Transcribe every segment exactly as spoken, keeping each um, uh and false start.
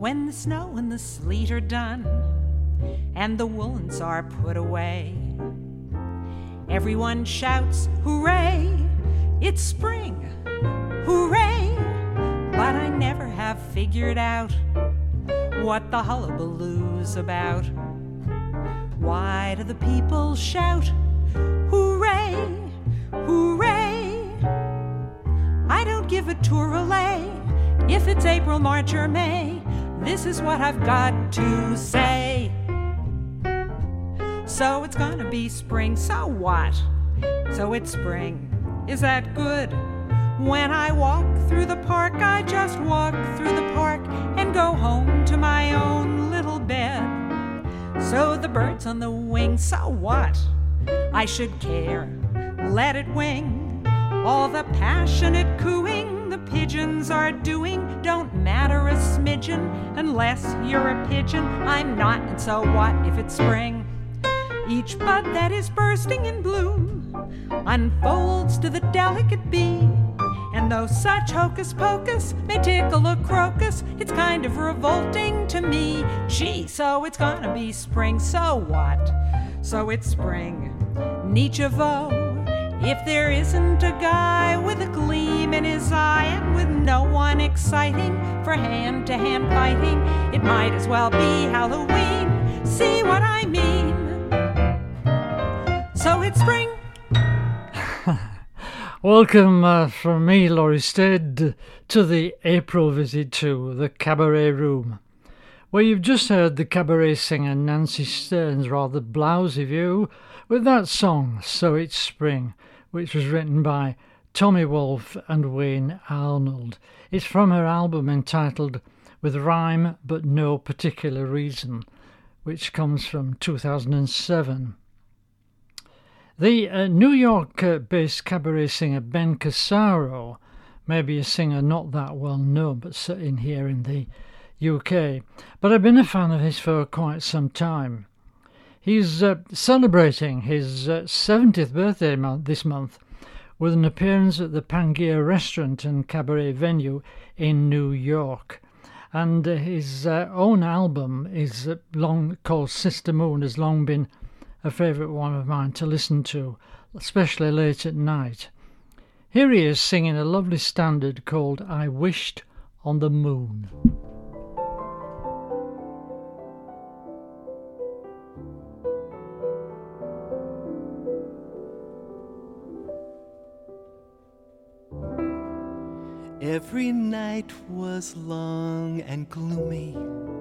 when the snow and the sleet are done, and the woolens are put away. Everyone shouts, hooray, it's spring, hooray, but I never have figured out what the hullabaloo's about. Why do the people shout, hooray, hooray? I don't give a touralay if it's April, March, or May. This is what I've got to say. So it's gonna be spring, so what? So it's spring, is that good? When I walk through the park, I just walk through the park and go home to my own little bed. So the bird's on the wing, so what? I should care, let it wing. All the passionate cooing the pigeons are doing don't matter a smidgen unless you're a pigeon. I'm not, and so what if it's spring? Each bud that is bursting in bloom unfolds to the delicate bee. And though such hocus pocus may tickle a crocus, it's kind of revolting to me. Gee, so it's gonna be spring, so what? So it's spring, Nietzsche vo. If there isn't a guy with a gleam in his eye and with no one exciting for hand-to-hand fighting, it might as well be Halloween. See what I mean? So it's spring. Welcome uh, from me, Laurie Stead, to the April visit to the Cabaret Room, where you've just heard the cabaret singer Nancy Stern's rather blousy view with that song, So It's Spring, which was written by Tommy Wolfe and Wayne Arnold. It's from her album entitled With Rhyme But No Particular Reason, which comes from two thousand seven. The uh, New York-based uh, cabaret singer Ben Casaro, maybe a singer not that well known, but sitting here in the U K, but I've been a fan of his for quite some time. He's uh, celebrating his uh, seventieth birthday month, this month with an appearance at the Pangaea restaurant and cabaret venue in New York. And uh, his uh, own album is uh, long called Sister Moon, has long been a favourite one of mine to listen to, especially late at night. Here he is singing a lovely standard called I Wished on the Moon. Every night was long and gloomy.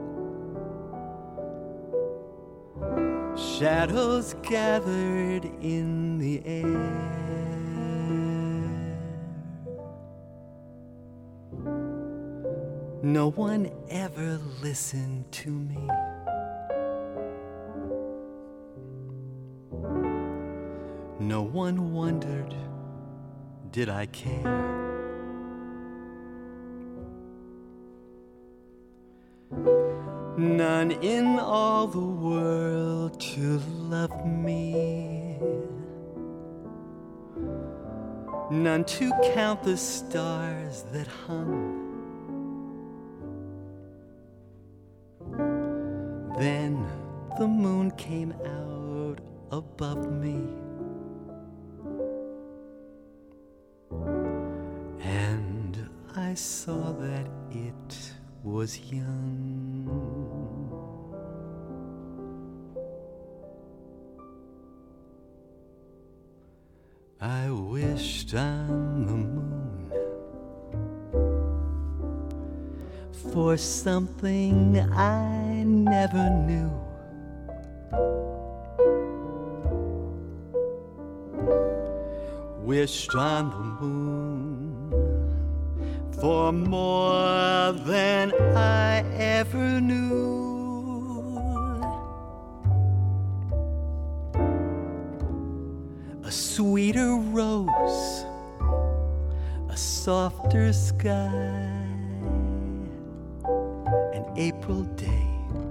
Shadows gathered in the air. No one ever listened to me. No one wondered, did I care? None in all the world to love me. None to count the stars that hung. Then the moon came out above me, and I saw that it was young. I wished on the moon for something I never knew. Wished on the moon for more than I ever knew. A sweeter rose, a softer sky, an April day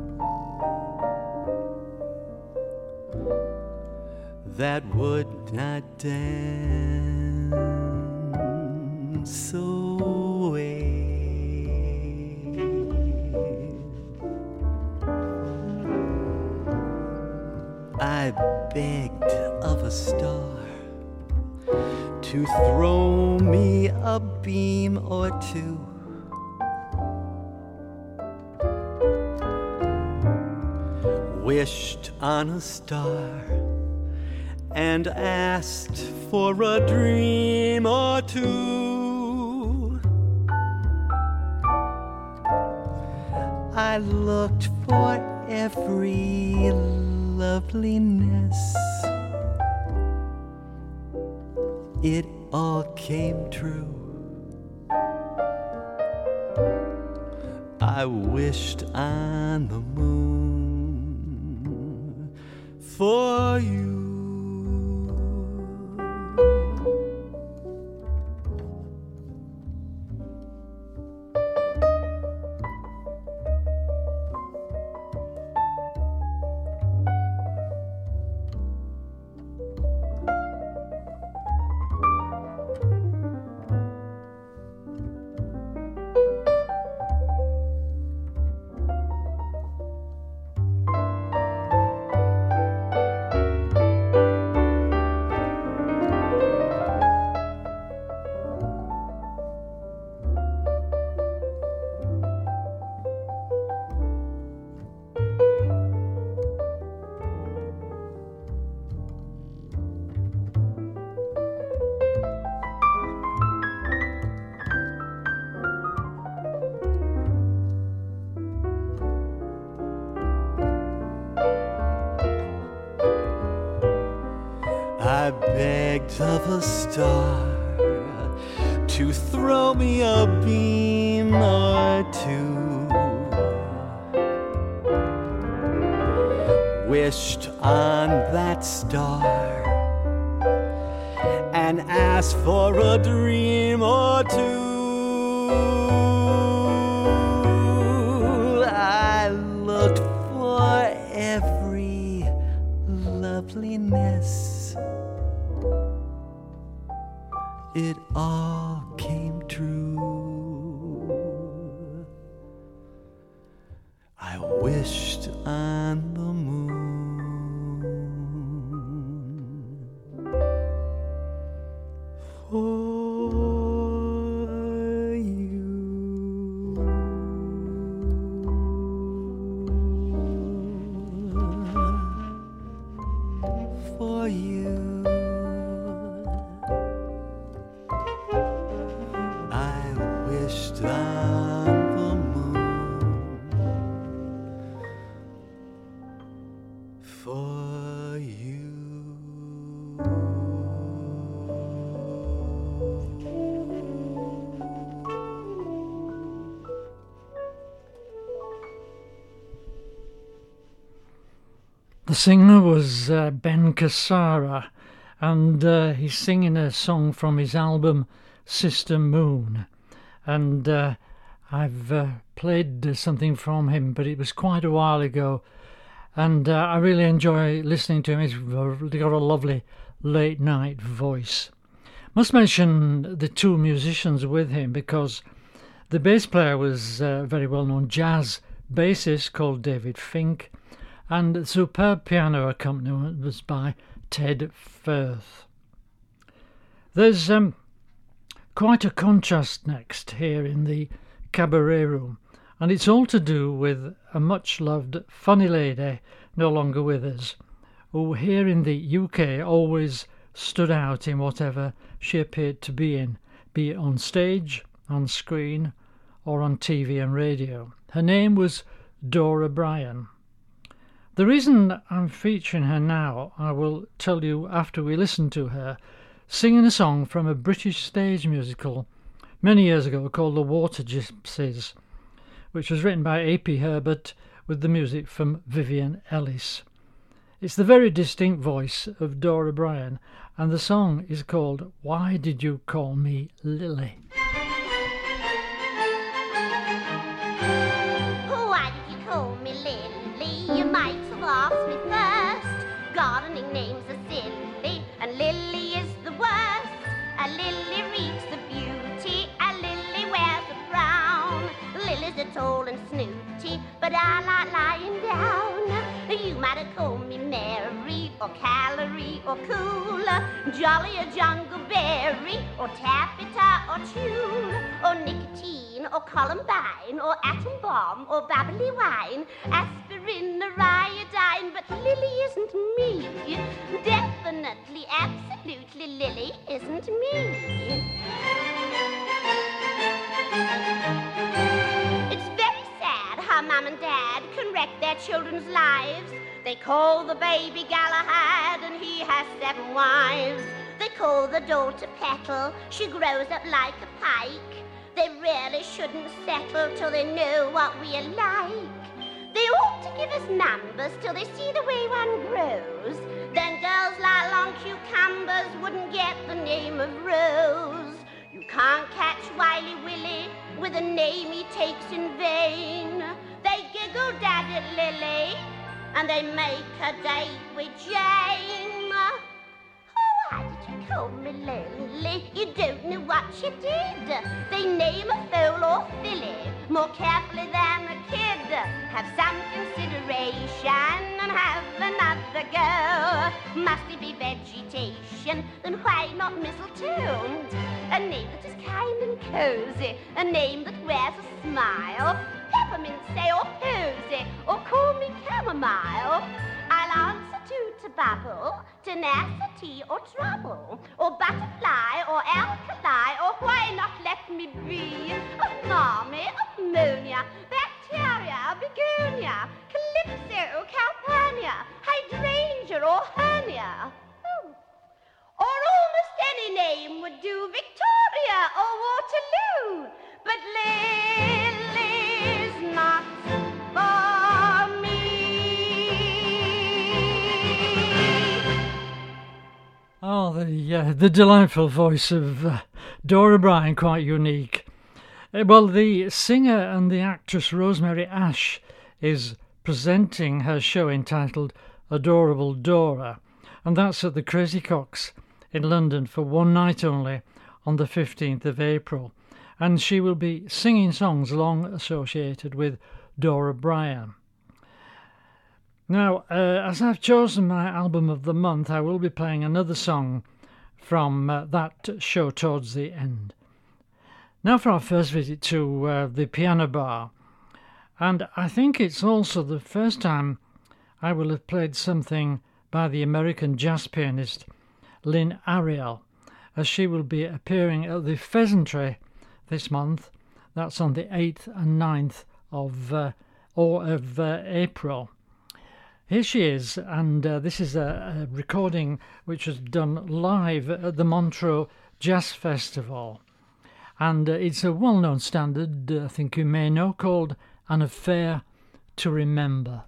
that would not dance away. to throw me a beam or two. Wished on a star and asked for a dream or two. I looked for every loveliness. It all came true. I wished on the moon for you. I begged of a star to throw me a beam or two. Wished on that star and asked for a dream or two. I looked for every loveliness. It all came true. I wished on the moon for you. For you. On the moon for you. The singer was uh, Ben Cassara, and uh, he's singing a song from his album Sister Moon. And uh, I've uh, played something from him, but it was quite a while ago, and uh, I really enjoy listening to him. He's got a lovely late night voice. Must mention the two musicians with him, because the bass player was a very well known jazz bassist called David Fink, and the superb piano accompaniment was by Ted Firth. There's um quite a contrast next here in the Cabaret Room, and it's all to do with a much-loved funny lady no longer with us, who here in the U K always stood out in whatever she appeared to be in, be it on stage, on screen, or on T V and radio. Her name was Dora Bryan. The reason I'm featuring her now, I will tell you after we listen to her singing a song from a British stage musical many years ago called The Water Gypsies, which was written by A P Herbert with the music from Vivian Ellis. It's the very distinct voice of Dora Bryan, and the song is called Why Did You Call Me Lily? Why did you call me Lily? You might have asked me first. Gardening names are silly, and Lily is the worst. A lily reads the beauty, a lily wears a brown. Lilies are tall and snooty, but I like lying down. You might have called me Mary, or Calorie, or Cool. Jolly or Jungleberry, or Taffeta or Tune, or Nicotine, or Columbine, or Atom Bomb, or Bubbly Wine, Aspirin or Iodine, but Lily isn't me. Definitely, absolutely, Lily isn't me. It's very sad how Mum and Dad can wreck their children's lives. They call the baby Galahad and he has seven wives. They call the daughter Petal, she grows up like a pike. They really shouldn't settle till they know what we are like. They ought to give us numbers till they see the way one grows. Then girls like long cucumbers wouldn't get the name of Rose. You can't catch Wily Willie with a name he takes in vain. They giggle Daddy Lily and they make a date with Jane. Oh, why did you call me Lily? You don't know what you did. They name a foal or filly more carefully than a kid. Have some consideration and have another go. Must it be vegetation? Then why not mistletoe? A name that is kind and cozy, a name that wears a smile. Peppermint, say, or posy, or call me chamomile. I'll answer to tobacco, tenacity, or trouble, or butterfly, or alkali, or why not let me be a marmy, ammonia, bacteria, begonia, calypso, calpurnia, hydrangea, or hernia. Oh. Or almost any name would do, Victoria or Waterloo, but Lily's not for me. Oh, the uh, the delightful voice of uh, Dora Bryan, quite unique. Uh, well, the singer and the actress Rosemary Ash is presenting her show entitled Adorable Dora, and that's at the Crazy Cocks in London for one night only on the fifteenth of April. And she will be singing songs long associated with Dora Bryan. Now, uh, as I've chosen my album of the month, I will be playing another song from uh, that show towards the end. Now for our first visit to uh, the piano bar. And I think it's also the first time I will have played something by the American jazz pianist Lynn Ariel, as she will be appearing at the Pheasantry this month. That's on the eighth and ninth of, uh, or of uh, April. Here she is, and uh, this is a, a recording which was done live at the Montreux Jazz Festival. And uh, it's a well-known standard, uh, I think you may know, called An Affair to Remember.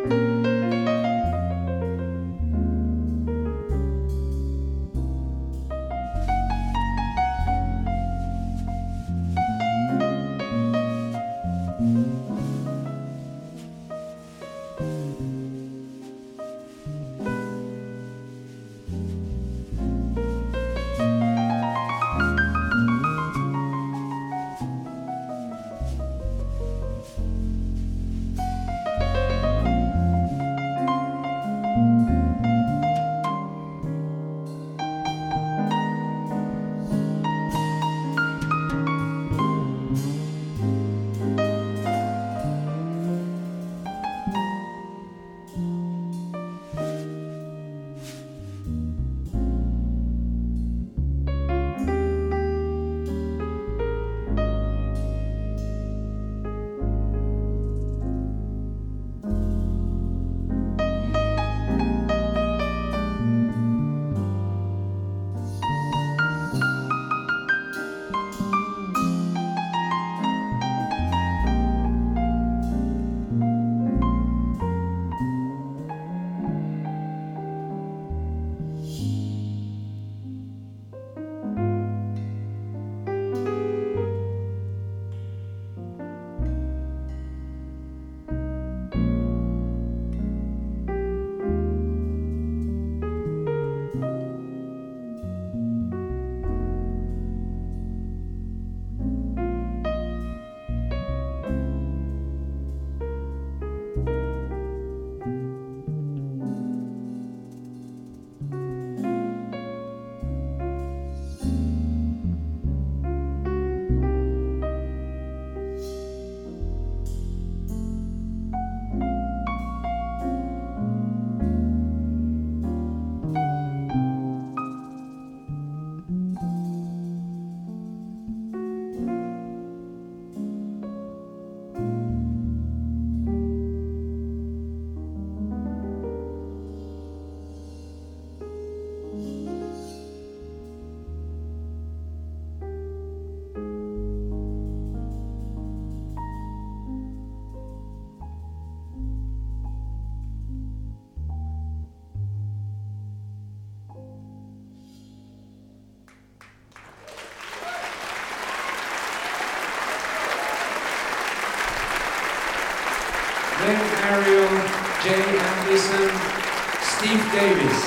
Glenn Ariel, Jay Anderson, Steve Davis.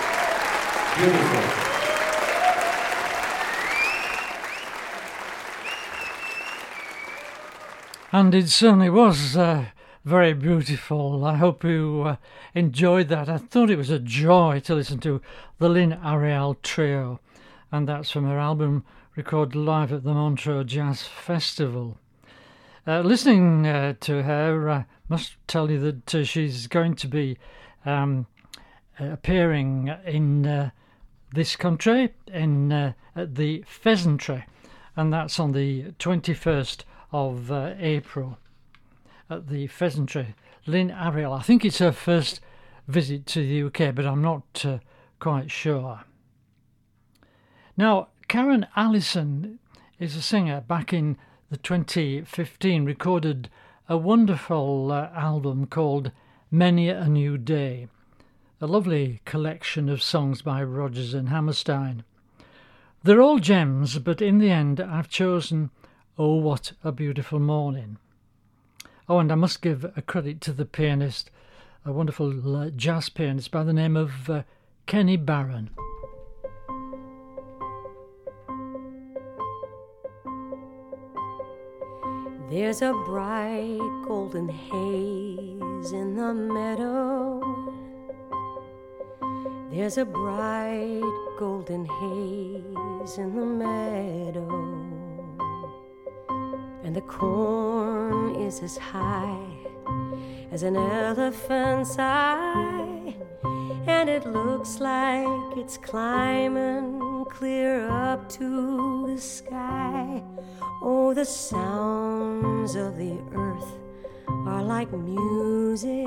Beautiful. And it certainly was uh, very beautiful. I hope you uh, enjoyed that. I thought it was a joy to listen to the Lynn Ariel Trio, and that's from her album recorded live at the Montreux Jazz Festival. Uh, listening uh, to her, I must tell you that uh, she's going to be um, appearing in uh, this country in uh, at the Pheasantry, and that's on the twenty-first of uh, April at the Pheasantry. Lynn Ariel, I think it's her first visit to the U K, but I'm not uh, quite sure. Now, Karen Allison is a singer. Back in the twenty fifteen recorded a wonderful uh, album called Many a New Day, a lovely collection of songs by Rodgers and Hammerstein. They're all gems, but in the end I've chosen Oh What a Beautiful Morning. Oh, and I must give a credit to the pianist, a wonderful uh, jazz pianist by the name of uh, Kenny Barron. There's a bright golden haze in the meadow. There's a bright golden haze in the meadow. And the corn is as high as an elephant's eye, and it looks like it's climbing clear up to the sky. Oh, the sounds of the earth are like music.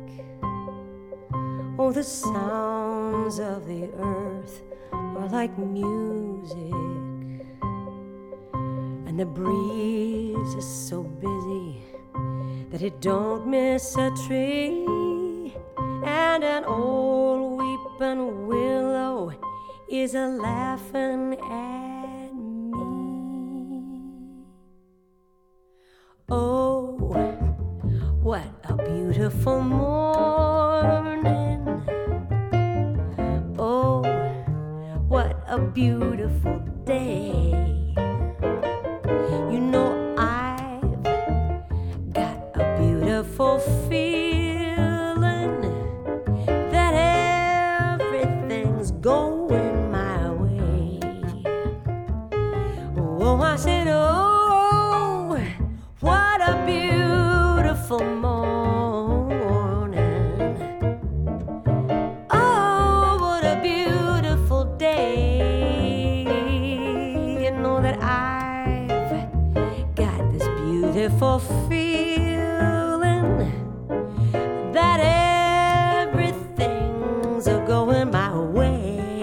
Oh, the sounds of the earth are like music. And the breeze is so busy that it don't miss a tree. and an old weeping willow is a laughing at me. Oh, what a beautiful morning. Oh, what a beautiful day. You know I've got a beautiful feeling that everything's going my way. Oh, I said, oh, what a beautiful morning. Oh, what a beautiful day. You know that I've got this beautiful feeling that everything's going my way.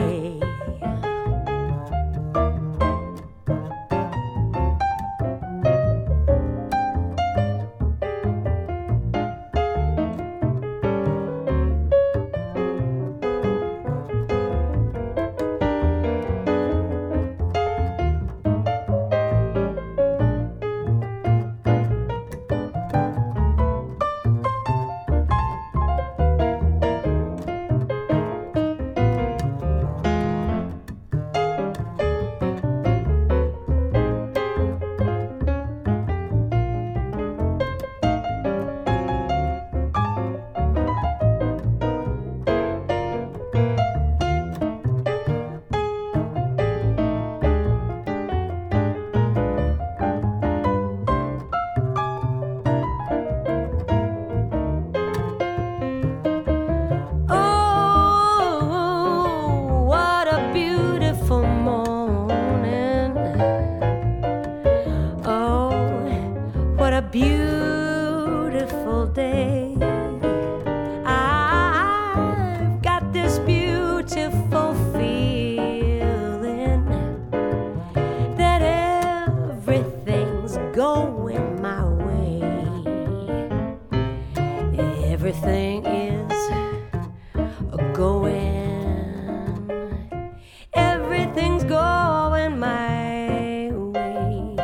Beautiful day. I've got this beautiful feeling that everything's going my way. Everything is going, everything's going my way.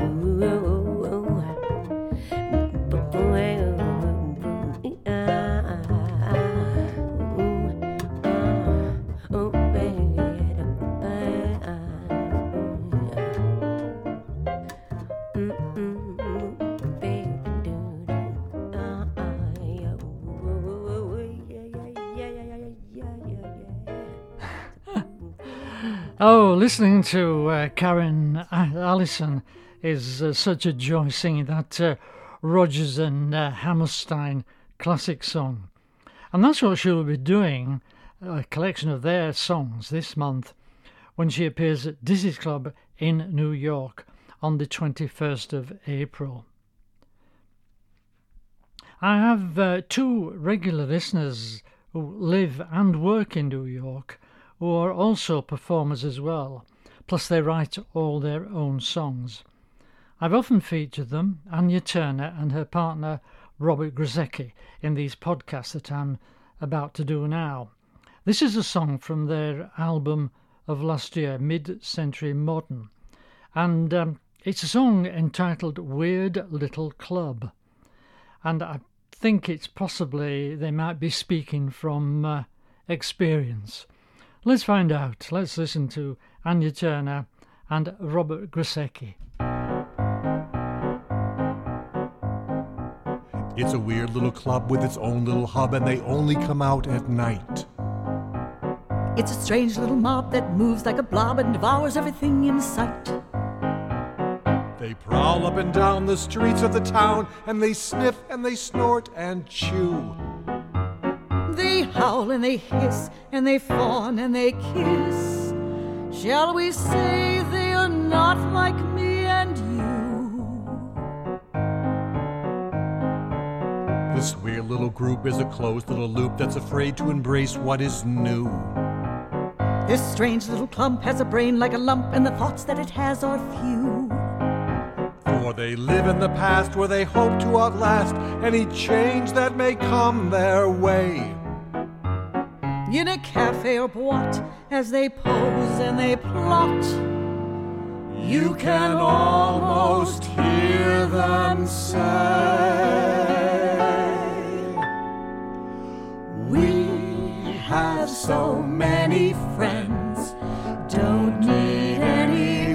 Oh, listening to uh, Karen Allison is uh, such a joy, singing that uh, Rodgers and uh, Hammerstein classic song. And that's what she'll be doing, a collection of their songs this month when she appears at Dizzy's Club in New York on the twenty-first of April. I have uh, two regular listeners who live and work in New York who are also performers as well, plus they write all their own songs. I've often featured them, Anya Turner and her partner Robert Grusecki, in these podcasts that I'm about to do now. This is a song from their album of last year, Mid-Century Modern, and um, it's a song entitled Weird Little Club, and I think it's possibly they might be speaking from uh, experience. Let's find out. Let's listen to Anya Turner and Robert Grusecki. It's a weird little club with its own little hub, and they only come out at night. It's a strange little mob that moves like a blob and devours everything in sight. They prowl up and down the streets of the town, and they sniff and they snort and chew. They howl and they hiss and they fawn and they kiss. Shall we say they are not like me and you? This weird little group is a closed little loop that's afraid to embrace what is new. This strange little clump has a brain like a lump, and the thoughts that it has are few. For they live in the past where they hope to outlast any change that may come their way. in a cafe or boîte as they pose and they plot. You can almost hear them say, we have so many friends, don't need any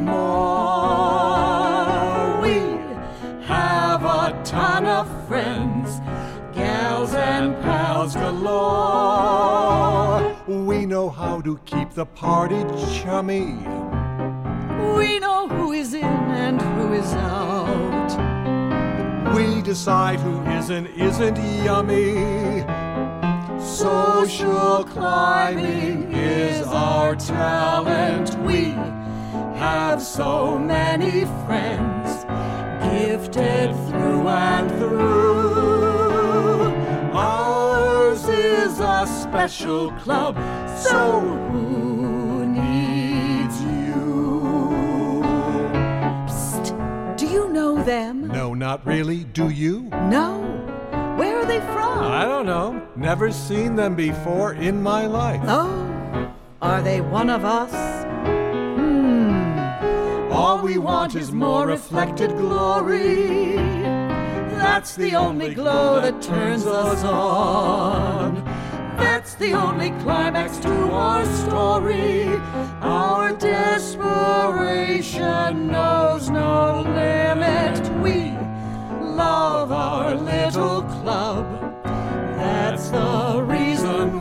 more. We have a ton of friends, gals and pals galore. We know how to keep the party chummy. We know who is in and who is out. We decide who is and isn't yummy. Social climbing is our talent. We have so many friends, gifted through and through. Ours is a special club, so who needs you? Psst, do you know them? No, not really. Do you? No. Where are they from? I don't know. Never seen them before in my life. Oh, are they one of us? Hmm. All we want is more reflected glory. That's the only glow that turns us on. That's the only climax to our story. Our desperation knows no limit. We love our little club. That's the reason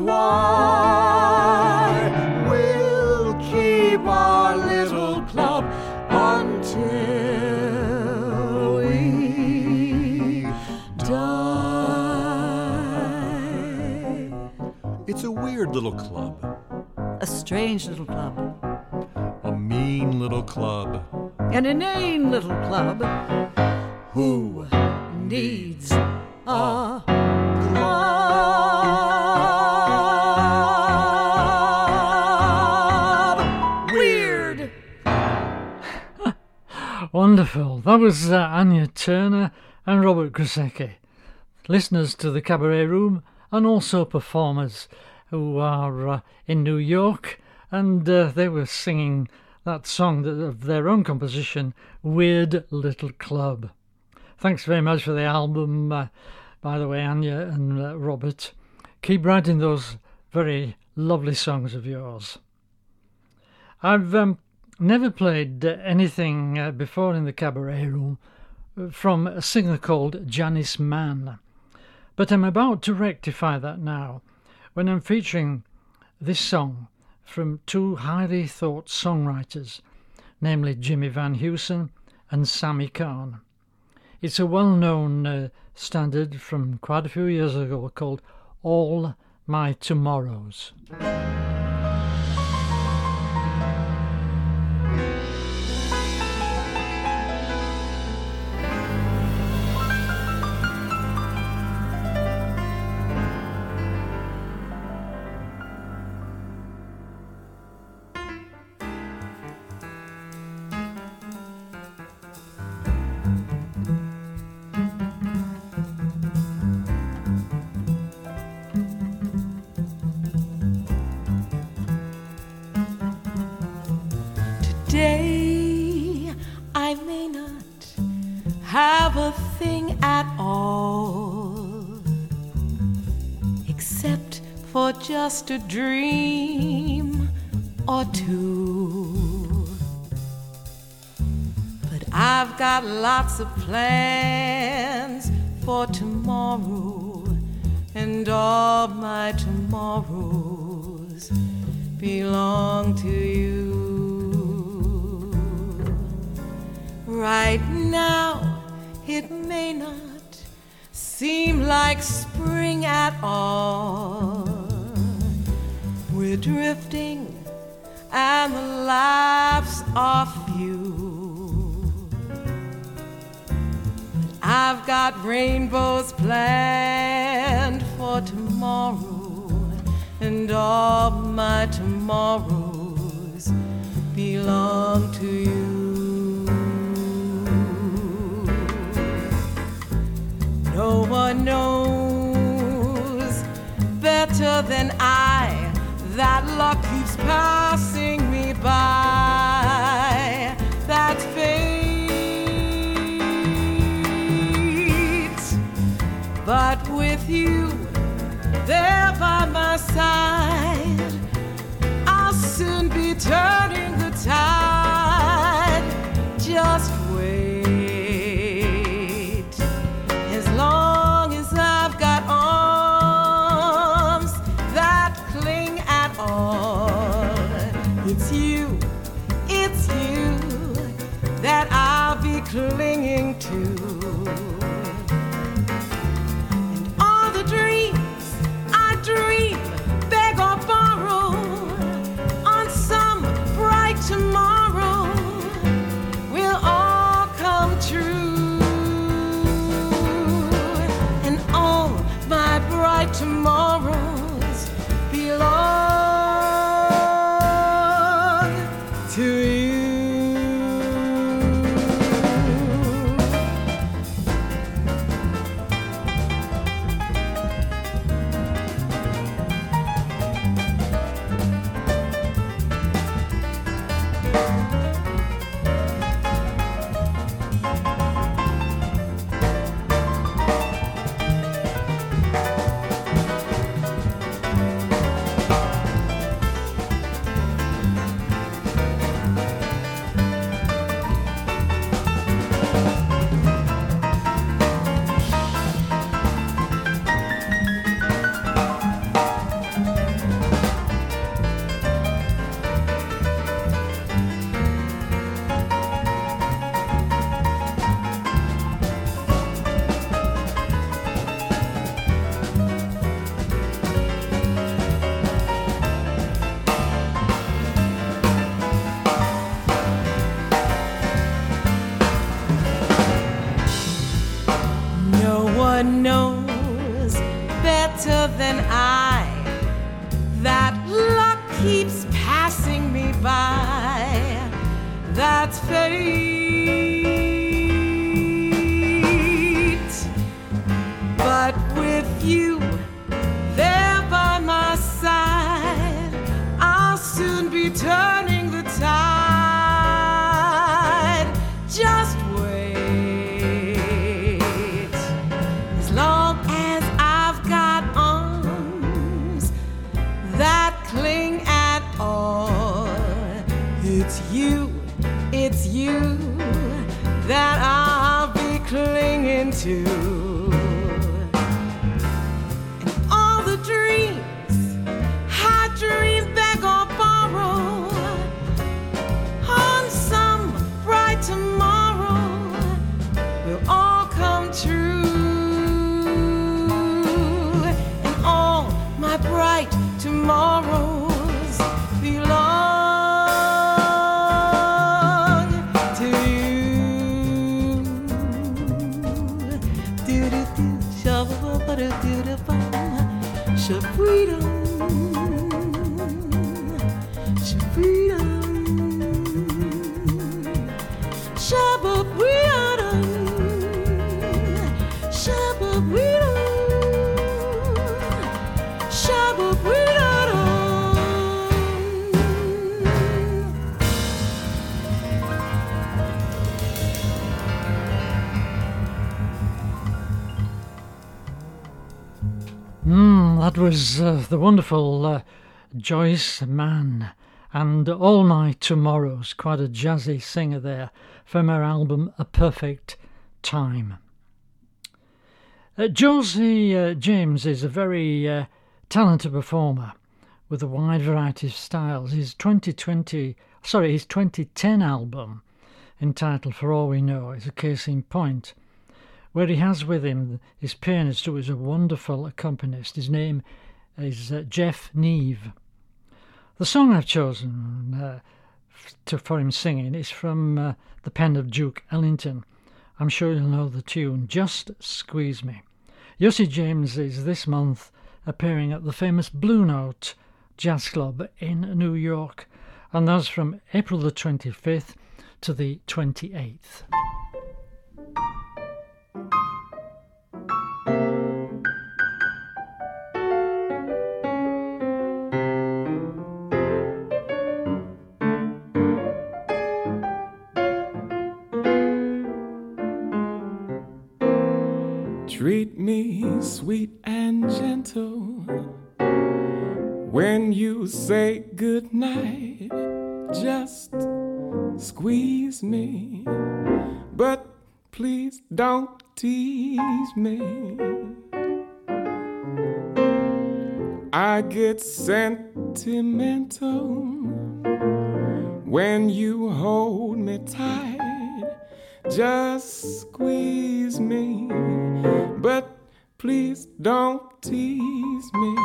why we'll keep our little club until we die. It's a weird little club. A strange little club. A mean little club. An inane little club. Who needs a club? Weird. Wonderful. That was uh, Anya Turner and Robert Krasicki, listeners to the Cabaret Room and also performers who are uh, in New York, and uh, they were singing that song that, of their own composition, Weird Little Club. Thanks very much for the album, uh, by the way, Anya and uh, Robert. Keep writing those very lovely songs of yours. I've um, never played uh, anything uh, before in the Cabaret Room from a singer called Janice Mann, but I'm about to rectify that now when I'm featuring this song from two highly thought songwriters, namely Jimmy Van Heusen and Sammy Cahn. It's a well-known uh, standard from quite a few years ago called All My Tomorrows. Today I may not have a thing at all, except for just a dream or two. But I've got lots of plans for tomorrow, and all my tomorrows belong to you. Right now, it may not seem like spring at all. We're drifting and the laughs are few. But I've got rainbows planned for tomorrow, and all my tomorrows belong to you. No one knows better than I that luck keeps passing me by. That's fate. But with you there by my side, I'll soon be turning the tide. Just wait. As long as I've got arms that cling at all, it's you, it's you that I'll be clinging to. And all the dreams I dream, beg or borrow, on some bright tomorrow will all come true. And all my bright tomorrows belong to you. Knows better than I that luck keeps passing me by. That's fate. But with you there by my side, I'll soon be turning the tide. Just it's you that I'll be clinging to. And all the dreams I dream, beg or borrow, on some bright tomorrow will all come true. And all my bright tomorrows belong Freedom, freedom, Shabbat freedom, Shabbat freedom, Shabbat freedom. Mm, that was uh, the wonderful uh, Joyce Mann and All My Tomorrows, quite a jazzy singer there from her album A Perfect Time. Uh, Josie uh, James is a very uh, talented performer with a wide variety of styles. His twenty twenty, sorry, his twenty ten album entitled For All We Know is a case in point, where he has with him his pianist, who is a wonderful accompanist. His name is uh, Jeff Neve. The song I've chosen uh, to, for him singing is from uh, the pen of Duke Ellington. I'm sure you'll know the tune, Just Squeeze Me. Josie James is this month appearing at the famous Blue Note Jazz Club in New York, and that's from April the twenty-fifth to the twenty-eighth. sweet and gentle. When you say goodnight, just squeeze me, but please don't tease me. I get sentimental when you hold me tight. Just squeeze me, but please don't tease me.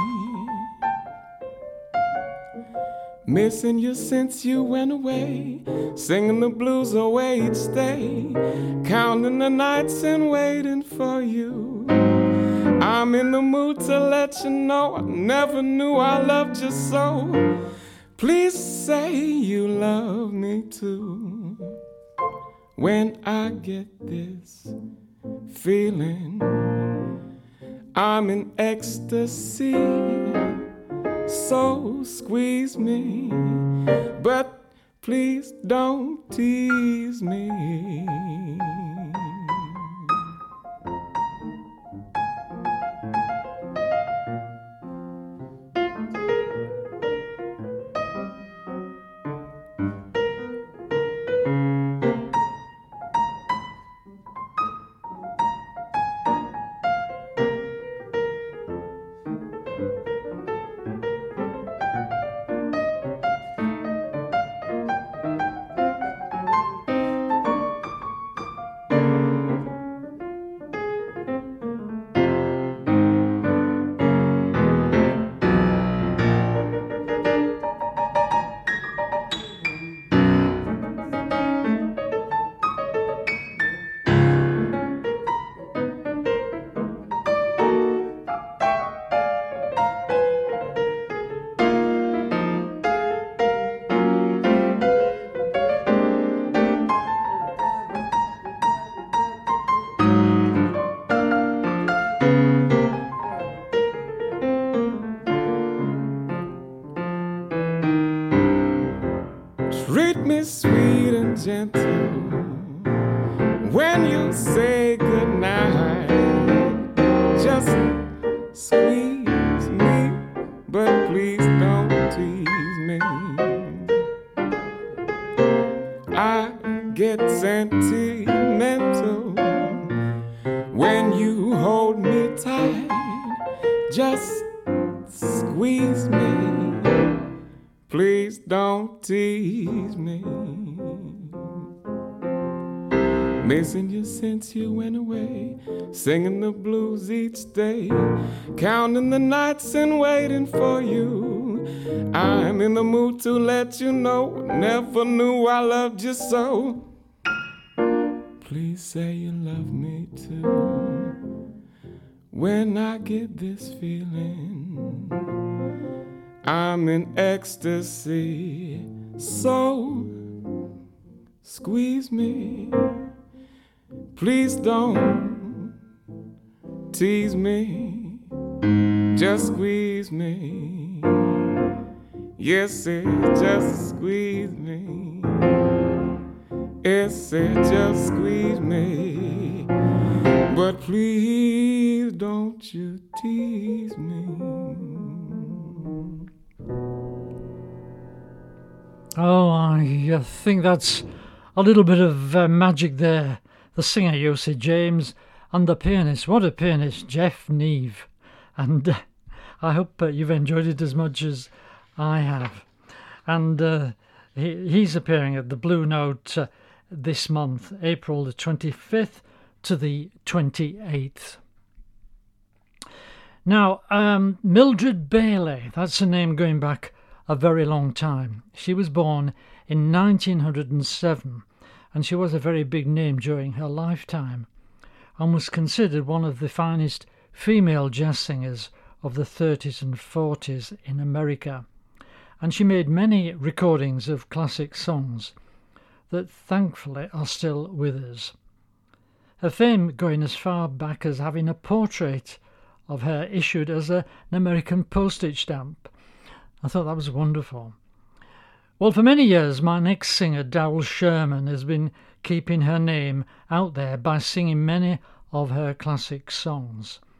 Missing you since you went away, singing the blues away each day, counting the nights and waiting for you. I'm in the mood to let you know I never knew I loved you so. Please say you love me too. When I get this feeling, I'm in ecstasy. So squeeze me, but please don't tease me. Treat me sweet and gentle when you say goodnight. Just squeeze me, but please don't tease me. I get sentimental when you hold me tight. Just squeeze me, please don't tease me. Missing you since you went away, singing the blues each day, counting the nights and waiting for you. I'm in the mood to let you know, never knew I loved you so. Please say you love me too. When I get this feeling, I'm in ecstasy. So squeeze me, please don't tease me. Just squeeze me. Yes, it just squeeze me. Yes, it just squeeze me. But please don't you tease me. Oh, I uh, think that's a little bit of uh, magic there. The singer, Yossi James, and the pianist. What a pianist, Jeff Neve. And uh, I hope uh, you've enjoyed it as much as I have. And uh, he, he's appearing at the Blue Note uh, this month, April the twenty-fifth to the twenty-eighth. Now, um, Mildred Bailey, that's a name going back a very long time. She was born in nineteen oh seven, and she was a very big name during her lifetime, and was considered one of the finest female jazz singers of the thirties and forties in America. And she made many recordings of classic songs that thankfully are still with us. Her fame going as far back as having a portrait of her issued as a, an American postage stamp. I thought that was wonderful. Well, for many years, my next singer, Darrell Sherman, has been keeping her name out there by singing many of her classic songs.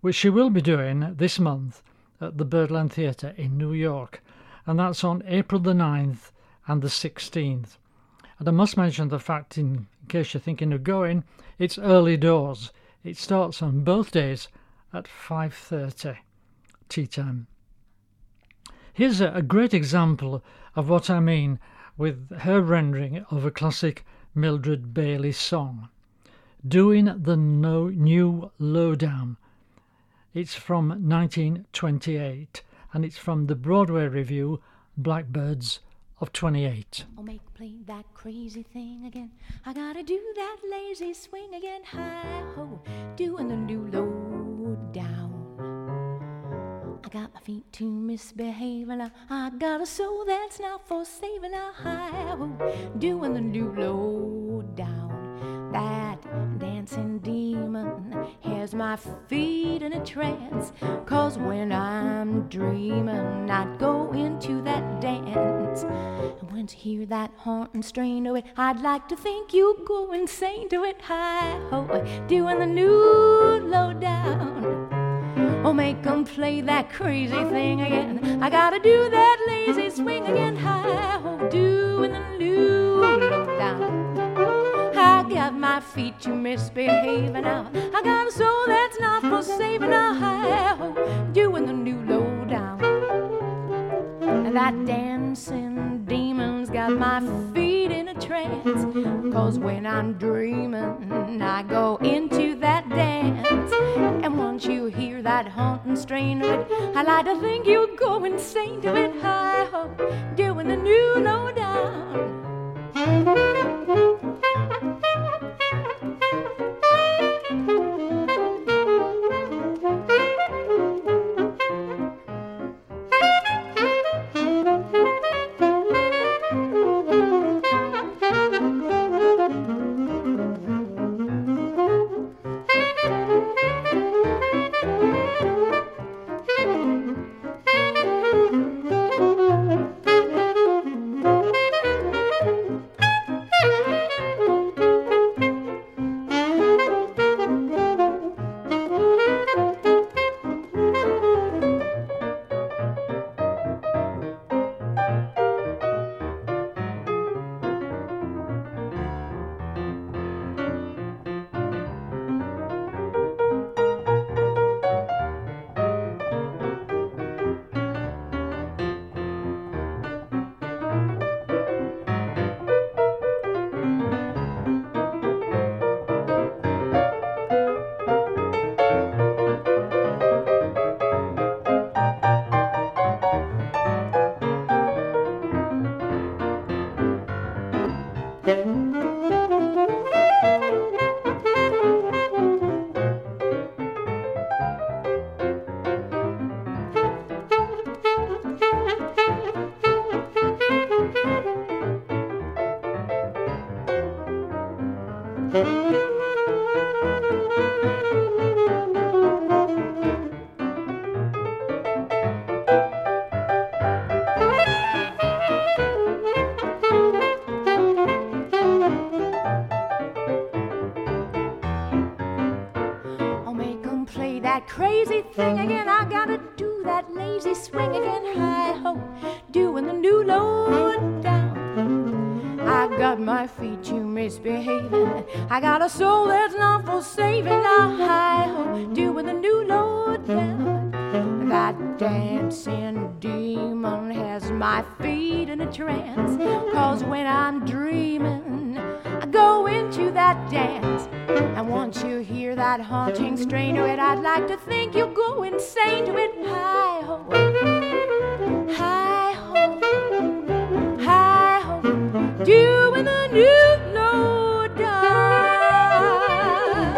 which she will be doing this month at the Birdland Theatre in New York, and that's on April the ninth and the sixteenth. And I must mention the fact, in case you're thinking of going, it's early doors. It starts on both days at five thirty tea time. Here's a, a great example of what I mean with her rendering of a classic Mildred Bailey song, Doing the no, New Lowdown. It's from nineteen twenty-eight, and it's from the Broadway review Blackbirds of twenty-eight. Oh, make play that crazy thing again. I gotta do that lazy swing again. Hi-ho, doing the new low down. I got my feet to misbehave, and I, I got a soul that's not for saving. Hi-ho, doing the new low down. That dancing demon has my feet in a trance, 'cause when I'm dreaming I'd go into that dance. And when to hear that haunting strain to it, I'd like to think you'd go insane to it. Hi-ho, doing the new lowdown. Oh, make 'em play that crazy thing again. I gotta do that lazy swing again. Hi-ho, doing the new lowdown. I got my feet to misbehaving now. I got a soul that's not for saving now. Hi-ho, doing the new lowdown. That dancing demon's got my feet in a trance, 'cause when I'm dreaming I go into that dance. And once you hear that haunting strain of it, I like to think you'll go insane to it. Hi-ho, doing the new lowdown. Crazy thing again, I gotta do that lazy swing again. Hi-ho, doing the new low down. I got my feet to misbehaving. I got a soul that's not for saving. Now hi-ho, doing the new low down. That dancing demon has my feet in a trance, 'cause when I'm dreaming I go into that dance. And once you hear that haunting strain to it, I'd like to think you'll go insane to it. Hi-ho, hi-ho, hi-ho, doing the new low down.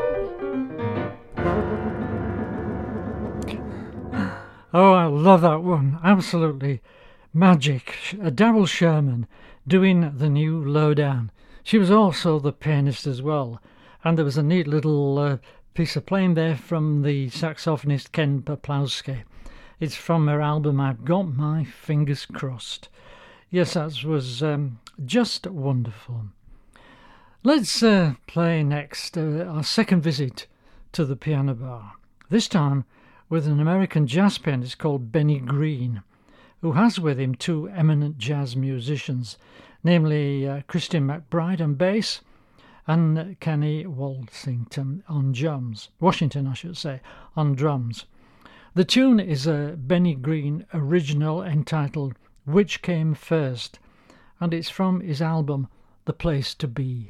Oh, I love that one. Absolutely magic. Daryl Sherman doing the new lowdown. She was also the pianist as well. And there was a neat little uh, piece of playing there from the saxophonist Ken Peplowski. It's from her album I've Got My Fingers Crossed. Yes, that was um, just wonderful. Let's uh, play next uh, our second visit to the piano bar. this time with an American jazz pianist called Benny Green, who has with him two eminent jazz musicians, namely uh, Christian McBride on bass and Kenny Walsington on drums, Washington I should say, on drums. The tune is a Benny Green original entitled Which Came First, and it's from his album The Place to Be.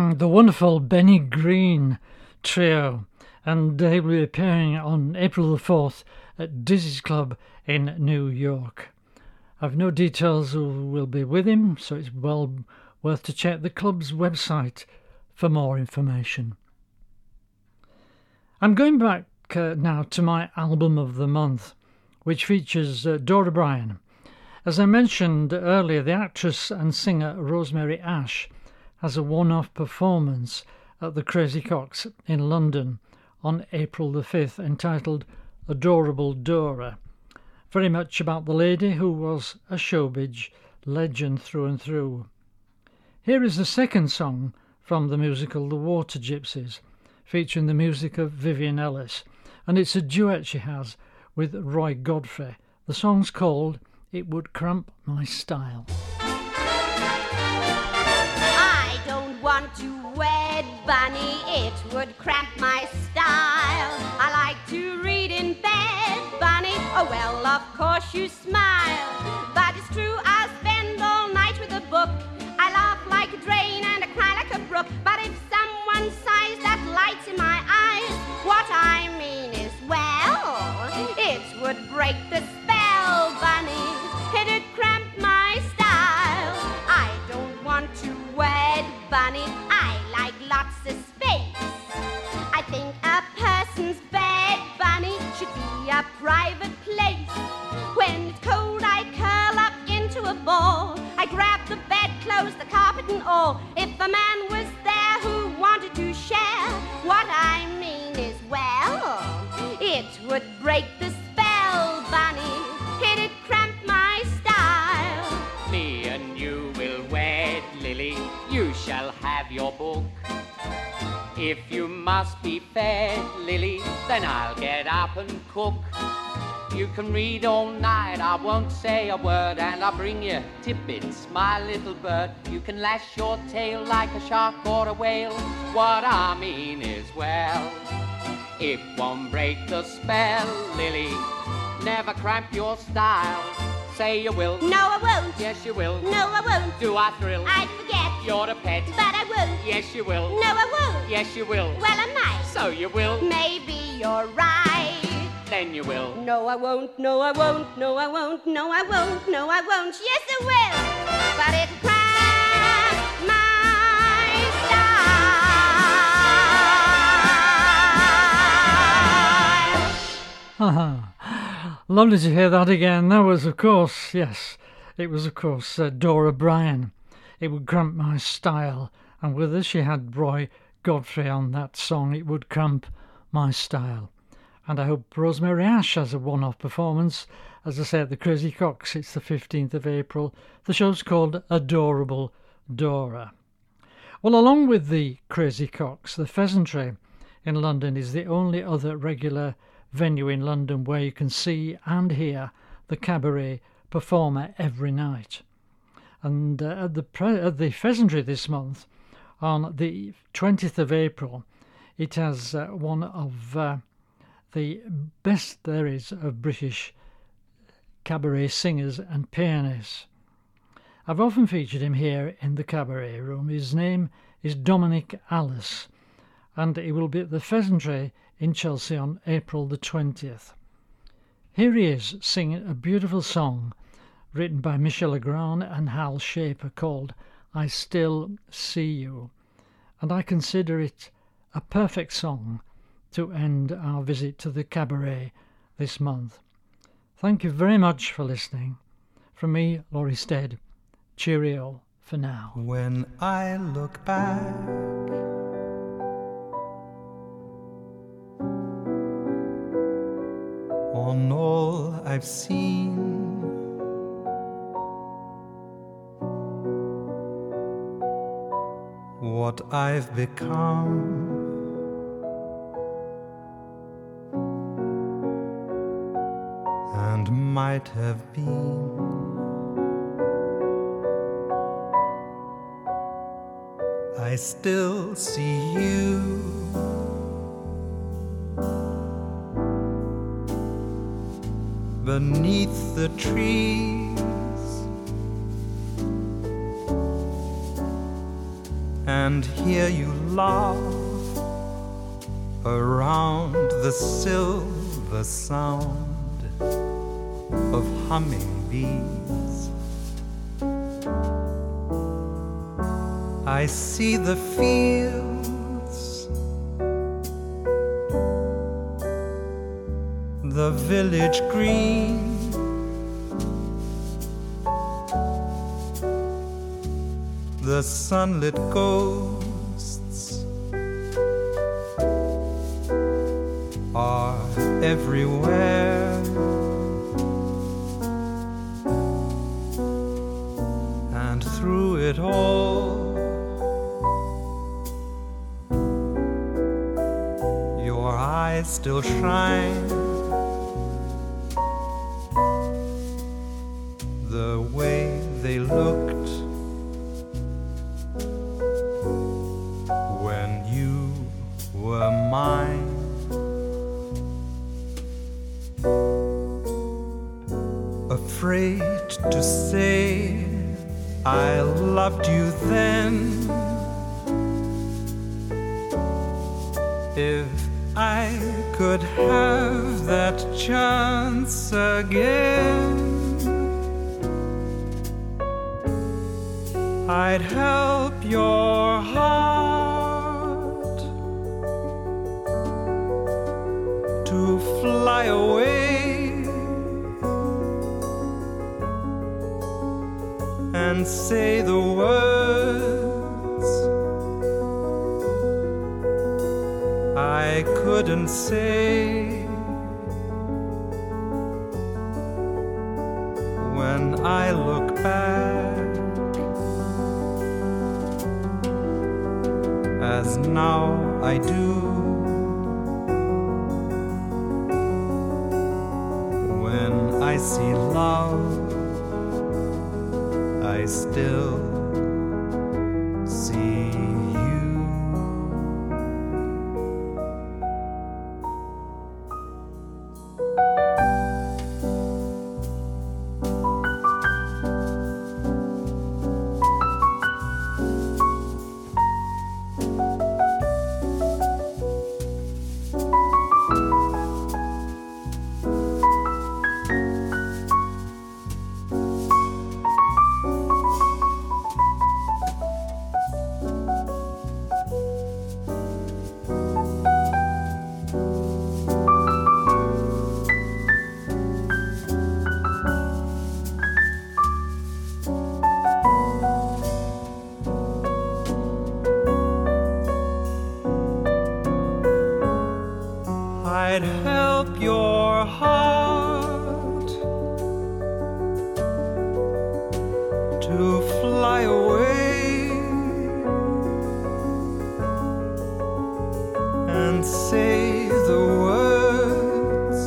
the wonderful Benny Green Trio, and they will be appearing on April the fourth at Dizzy's Club in New York. I've no details who will be with him, so it's well worth to check the club's website for more information. I'm going back uh, now to my album of the month, which features uh, Dora Bryan. As I mentioned earlier, the actress and singer Rosemary Ash has a one-off performance at the Crazy Cocks in London on April the fifth, entitled Adorable Dora, very much about the lady who was a showbiz legend through and through. Here is the second song from the musical The Water Gypsies, featuring the music of Vivian Ellis, and it's a duet she has with Roy Godfrey. The song's called It Would Cramp My Style. I don't want to wed Bunny, it would cramp my style. I like to read in bed, Bunny, oh well, of course you smile. But it's true, I spend all night with a book. I laugh like a drain and I cry like a brook. But if someone sighs, that lights in my eyes, what I mean is, well, it would break the spell, Bunny. It'd cramp my style. I don't want to wed Bunny, I like lots of space. I think a person's bed, Bunny, should be a private place. When it's cold, I curl up into a ball. I grab the bedclothes, the carpet and all. If a man was there who wanted to share, what I mean is, well, it would break the spell, Bunny. It'd cramp my style. Me and you will wed, Lily. You shall have your book. If you must be fed, Lily, then I'll get up and cook. You can read all night, I won't say a word, and I'll bring you tidbits, my little bird. You can lash your tail like a shark or a whale. What I mean is, well, it won't break the spell, Lily. Never cramp your style. Say you will. No, I won't. Yes, you will. No, I won't. Do I thrill? I'd forget. You're a pet. But I won't. Yes, you will. No, I won't. Yes, you will. Well, I might. So you will. Maybe you're right. Then you will. No, I won't. No, I won't. No, I won't. No, I won't. No, I won't. Yes, I will. But it cramps my style. Uh-huh. Lovely to hear that again. That was, of course, yes, it was, of course, uh, Dora Bryan. It Would Cramp My Style. And with her, she had Roy Godfrey on that song, It Would Cramp My Style. And I hope Rosemary Ash has a one-off performance. As I say, at the Crazy Cocks, it's the fifteenth of April. The show's called Adorable Dora. Well, along with the Crazy Cocks, the Pheasantry in London is the only other regular venue in London where you can see and hear the cabaret performer every night. And uh, at the pre- at the Pheasantry this month, on the twentieth of April, it has uh, one of uh, the best there is of British cabaret singers and pianists. I've often featured him here in the Cabaret Room. His name is Dominic Alice, and he will be at the Pheasantry in Chelsea on April the twentieth. Here he is singing a beautiful song written by Michel Legrand and Hal Shaper called I Still See You, and I consider it a perfect song to end our visit to the cabaret this month. Thank you very much for listening. From me, Laurie Stead, cheerio for now. When I look back on all I've seen, what I've become, and might have been, I still see you. Beneath the trees, and hear you laugh around the silver sound of hummingbees. I see the fields, the village green, the sunlit ghosts are everywhere, and through it all your eyes still shine the way they looked when you were mine. Afraid to say I loved you then. If I could have that chance again, I'd help your heart to fly away and say the words I couldn't say when I look back, as now I do, when I see love, I still see you. I'd help your heart to fly away and say the words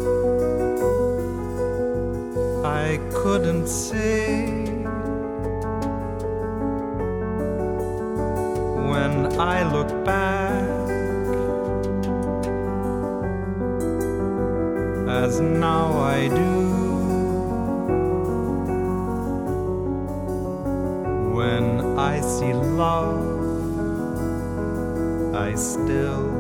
I couldn't say when I look back, as now I do, when I see love, I still